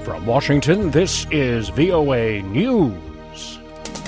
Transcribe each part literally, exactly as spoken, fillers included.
From Washington, this is V O A News.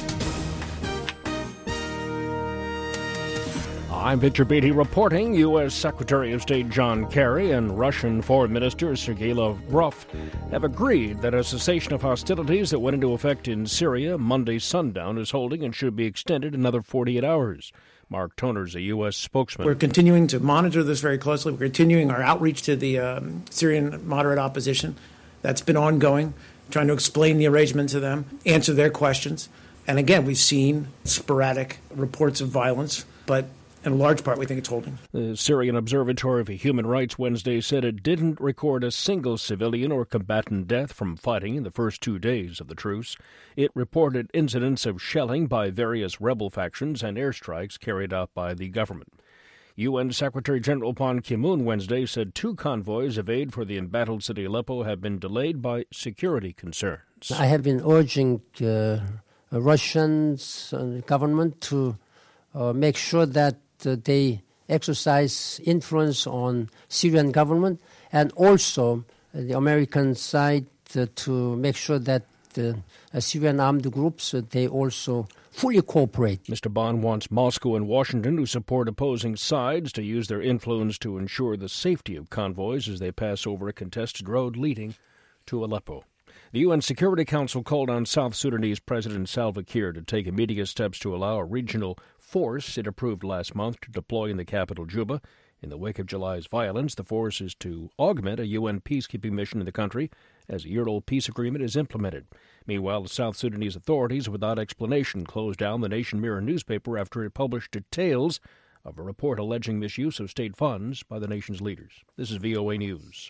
I'm Victor Beatty reporting. U S. Secretary of State John Kerry and Russian Foreign Minister Sergei Lavrov have agreed that a cessation of hostilities that went into effect in Syria Monday sundown is holding and should be extended another forty-eight hours. Mark Toner is a U S spokesman. We're continuing to monitor this very closely. We're continuing our outreach to the um, Syrian moderate opposition. That's been ongoing, trying to explain the arrangement to them, answer their questions. And again, we've seen sporadic reports of violence, but in large part, we think it's holding. The Syrian Observatory for Human Rights Wednesday said it didn't record a single civilian or combatant death from fighting in the first two days of the truce. It reported incidents of shelling by various rebel factions and airstrikes carried out by the government. U N. Secretary General Ban Ki-moon Wednesday said two convoys of aid for the embattled city Aleppo have been delayed by security concerns. I have been urging uh, Russians uh, government to uh, make sure that uh, they exercise influence on Syrian government, and also uh, the American side uh, to make sure that the uh, Syrian armed groups, uh, they also fully cooperate. Mister Ban wants Moscow and Washington, who support opposing sides, to use their influence to ensure the safety of convoys as they pass over a contested road leading to Aleppo. The U N Security Council called on South Sudanese President Salva Kiir to take immediate steps to allow a regional force it approved last month to deploy in the capital, Juba. In the wake of July's violence, the force is to augment a U N peacekeeping mission in the country as a year-old peace agreement is implemented. Meanwhile, the South Sudanese authorities, without explanation, closed down the Nation Mirror newspaper after it published details of a report alleging misuse of state funds by the nation's leaders. This is V O A News.